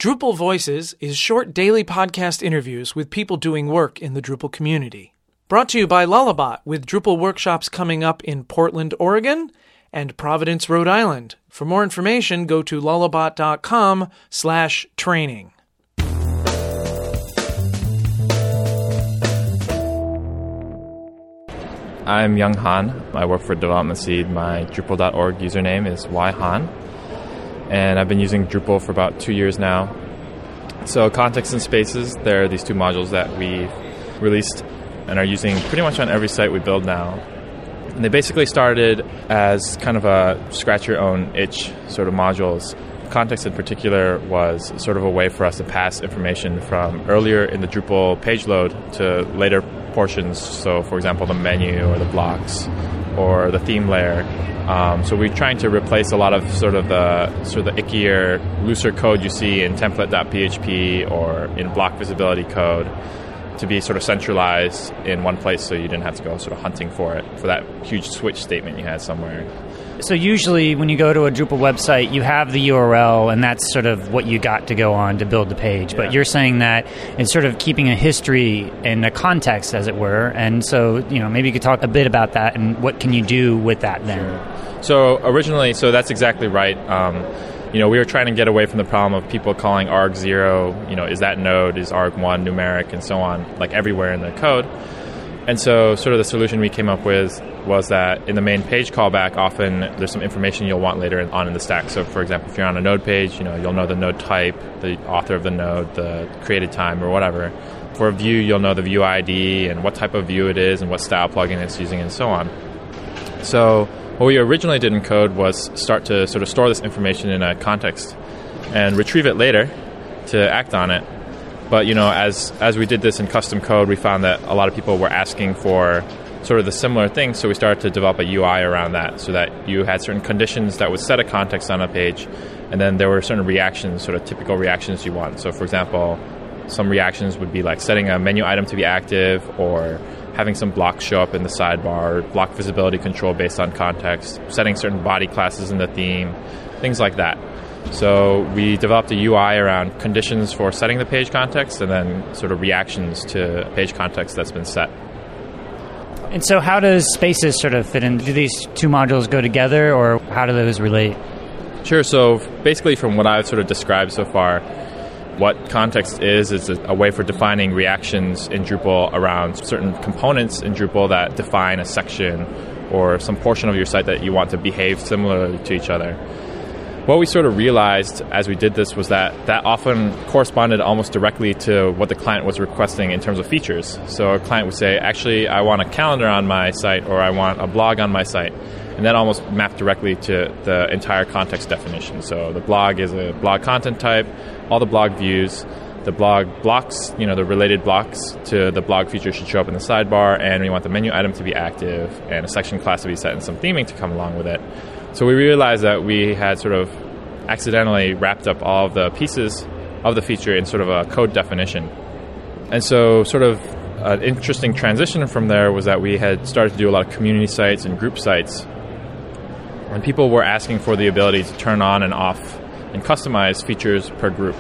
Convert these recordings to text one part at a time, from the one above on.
Drupal Voices is short daily podcast interviews with people doing work in the Drupal community. Brought to you by Lullabot, with Drupal workshops coming up in Portland, Oregon, and Providence, Rhode Island. For more information, go to lullabot.com/training. I'm Young Han. I work for Development Seed. My Drupal.org username is yhan. And I've been using Drupal for about 2 years now. So Context and Spaces, they're these two modules that we've released and are using pretty much on every site we build now. And they basically started as kind of a scratch-your-own-itch sort of modules. Context in particular was sort of a way for us to pass information from earlier in the Drupal page load to later portions. So, for example, the menu or the blocks or the theme layer. So we're trying to replace a lot of the ickier, looser code you see in template.php or in block visibility code to be sort of centralized in one place, so you didn't have to go sort of hunting for it, for that huge switch statement you had somewhere. So usually when you go to a Drupal website, you have the URL, and that's sort of what you got to go on to build the page. Yeah. But you're saying that it's sort of keeping a history and a context, as it were. And so, maybe you could talk a bit about that and what can you do with that then? Sure. So originally, that's exactly right. We were trying to get away from the problem of people calling arg0, is that node, is arg1 numeric, and so on, like everywhere in the code. And so sort of the solution we came up with was that in the main page callback, often there's some information you'll want later on in the stack. So for example, if you're on a node page, you'll know the node type, the author of the node, the created time, or whatever. For a view, you'll know the view ID and what type of view it is and what style plugin it's using and so on. So what we originally did in code was start to sort of store this information in a context and retrieve it later to act on it. But, as we did this in custom code, we found that a lot of people were asking for sort of the similar thing, so we started to develop a UI around that so that you had certain conditions that would set a context on a page, and then there were certain reactions, sort of typical reactions you want. So, for example, some reactions would be like setting a menu item to be active or having some blocks show up in the sidebar, block visibility control based on context, setting certain body classes in the theme, things like that. So we developed a UI around conditions for setting the page context and then sort of reactions to page context that's been set. And so how does Spaces sort of fit in? Do these two modules go together, or how do those relate? Sure. So basically from what I've sort of described so far, what context is a way for defining reactions in Drupal around certain components in Drupal that define a section or some portion of your site that you want to behave similarly to each other. What we sort of realized as we did this was that often corresponded almost directly to what the client was requesting in terms of features. So a client would say, actually, I want a calendar on my site, or I want a blog on my site. And that almost mapped directly to the entire context definition. So the blog is a blog content type, all the blog views, the blog blocks, the related blocks to the blog feature should show up in the sidebar, and we want the menu item to be active and a section class to be set and some theming to come along with it. So we realized that we had sort of accidentally wrapped up all of the pieces of the feature in sort of a code definition. And so sort of an interesting transition from there was that we had started to do a lot of community sites and group sites. And people were asking for the ability to turn on and off and customize features per group.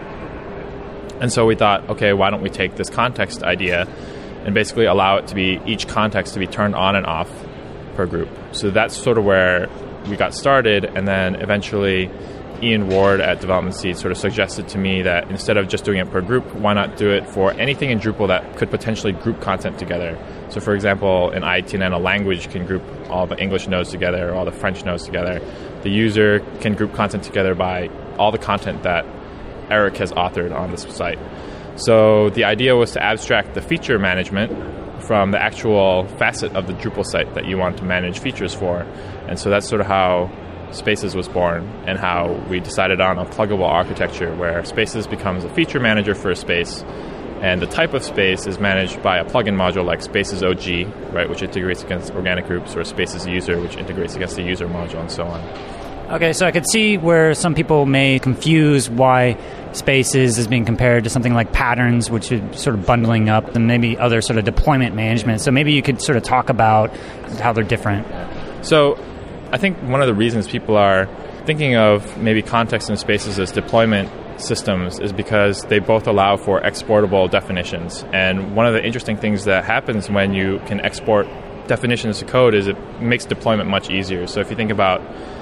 And so we thought, okay, why don't we take this context idea and basically allow it to be each context to be turned on and off per group. So that's sort of where we got started, and then eventually Ian Ward at Development Seed sort of suggested to me that instead of just doing it per group, why not do it for anything in Drupal that could potentially group content together. So for example, in ITNN, a language can group all the English nodes together, or all the French nodes together. The user can group content together by all the content that Eric has authored on this site. So the idea was to abstract the feature management from the actual facet of the Drupal site that you want to manage features for. And so that's sort of how Spaces was born, and how we decided on a pluggable architecture where Spaces becomes a feature manager for a space, and the type of space is managed by a plugin module like Spaces OG, right, which integrates against organic groups, or Spaces user, which integrates against the user module, and so on. Okay, so I could see where some people may confuse why Spaces is being compared to something like Patterns, which is sort of bundling up, and maybe other sort of deployment management. So maybe you could sort of talk about how they're different. So I think one of the reasons people are thinking of maybe context and Spaces as deployment systems is because they both allow for exportable definitions. And one of the interesting things that happens when you can export definitions to code is it makes deployment much easier. So if you think about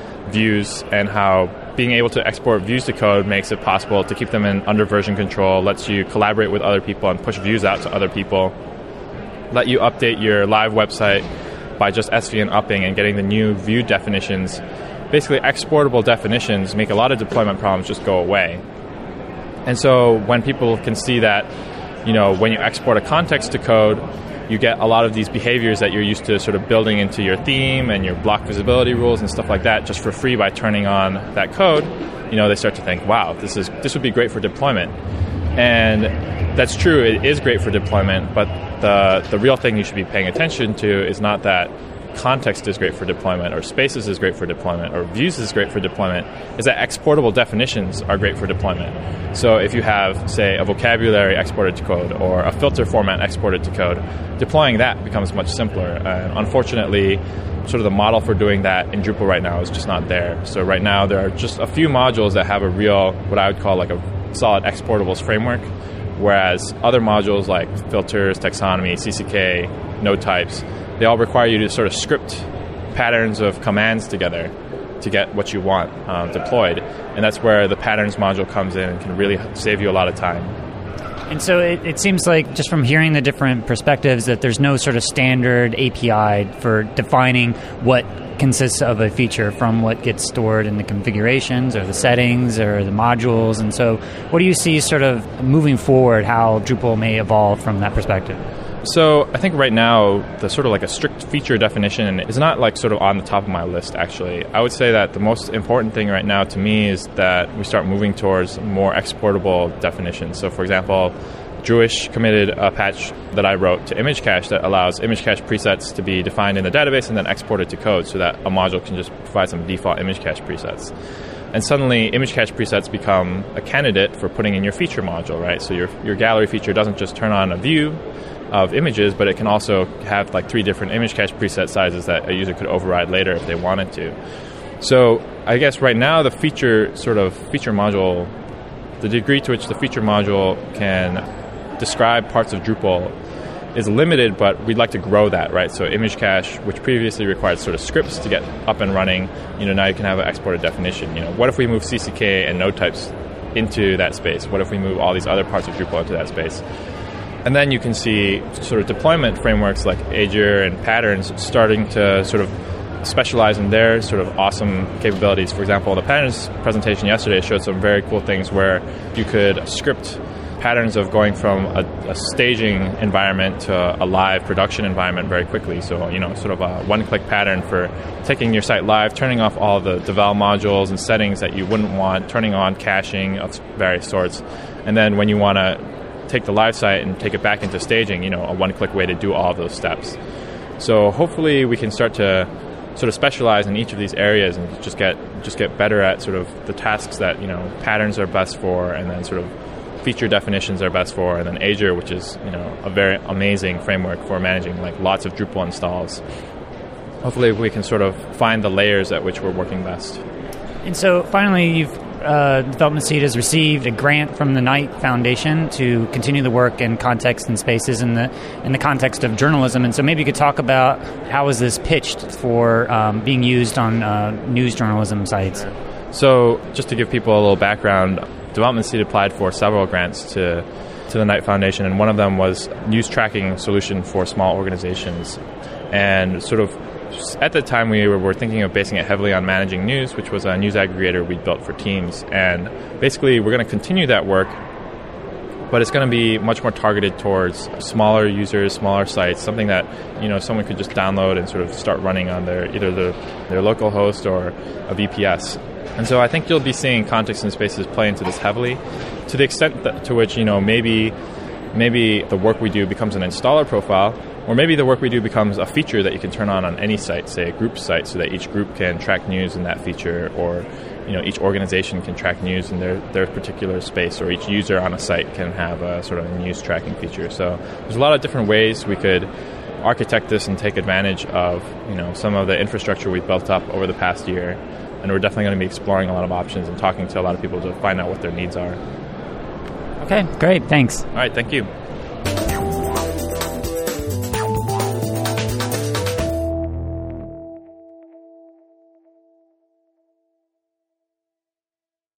views and how being able to export views to code makes it possible to keep them in under version control, lets you collaborate with other people and push views out to other people, let you update your live website by just SVN upping and getting the new view definitions. Basically, exportable definitions make a lot of deployment problems just go away. And so when people can see that, when you export a context to code, you get a lot of these behaviors that you're used to sort of building into your theme and your block visibility rules and stuff like that just for free by turning on that code, they start to think, wow, this would be great for deployment. And that's true, it is great for deployment, but the real thing you should be paying attention to is not that context is great for deployment, or spaces is great for deployment, or views is great for deployment, is that exportable definitions are great for deployment. So if you have, say, a vocabulary exported to code or a filter format exported to code, deploying that becomes much simpler. Unfortunately, sort of the model for doing that in Drupal right now is just not there. So right now there are just a few modules that have a real, what I would call like a solid exportables framework, whereas other modules like filters, taxonomy, CCK, node types, they all require you to sort of script patterns of commands together to get what you want deployed. And that's where the patterns module comes in and can really save you a lot of time. And so it seems like, just from hearing the different perspectives, that there's no sort of standard API for defining what consists of a feature from what gets stored in the configurations or the settings or the modules. And so what do you see sort of moving forward, how Drupal may evolve from that perspective? So I think right now, the sort of like a strict feature definition is not like sort of on the top of my list, actually. I would say that the most important thing right now to me is that we start moving towards more exportable definitions. So for example, Druish committed a patch that I wrote to image cache that allows image cache presets to be defined in the database and then exported to code so that a module can just provide some default image cache presets. And suddenly, image cache presets become a candidate for putting in your feature module, right? So your gallery feature doesn't just turn on a view of images, but it can also have like 3 different image cache preset sizes that a user could override later if they wanted to. So I guess right now the feature module, the degree to which the feature module can describe parts of Drupal is limited, but we'd like to grow that, right? So image cache, which previously required sort of scripts to get up and running, now you can have an exported definition. What if we move CCK and node types into that space? What if we move all these other parts of Drupal into that space? And then you can see sort of deployment frameworks like Azure and Patterns starting to sort of specialize in their sort of awesome capabilities. For example, the Patterns presentation yesterday showed some very cool things where you could script patterns of going from a staging environment to a live production environment very quickly. So, sort of a one-click pattern for taking your site live, turning off all the devel modules and settings that you wouldn't want, turning on caching of various sorts. And then when you want to take the live site and take it back into staging, a one-click way to do all of those steps. So hopefully we can start to sort of specialize in each of these areas and just get better at sort of the tasks that patterns are best for, and then sort of feature definitions are best for, and then Azure, which is a very amazing framework for managing like lots of Drupal installs. Hopefully we can sort of find the layers at which we're working best. And so finally, Development Seed has received a grant from the Knight Foundation to continue the work in context and spaces in the context of journalism. And so maybe you could talk about how is this pitched for being used on news journalism sites. So just to give people a little background, Development Seed applied for several grants to the Knight Foundation, and one of them was news tracking solution for small organizations. And sort of at the time, we were thinking of basing it heavily on Managing News, which was a news aggregator we built for teams. And basically, we're going to continue that work, but it's going to be much more targeted towards smaller users, smaller sites, something that someone could just download and sort of start running on either their local host or a VPS. And so I think you'll be seeing Context and Spaces play into this heavily, to the extent to which maybe the work we do becomes an installer profile. Or maybe the work we do becomes a feature that you can turn on any site, say a group site, so that each group can track news in that feature, or each organization can track news in their particular space, or each user on a site can have a sort of news tracking feature. So there's a lot of different ways we could architect this and take advantage of some of the infrastructure we've built up over the past year. and we're definitely going to be exploring a lot of options and talking to a lot of people to find out what their needs are. Okay, great. Thanks. All right, thank you.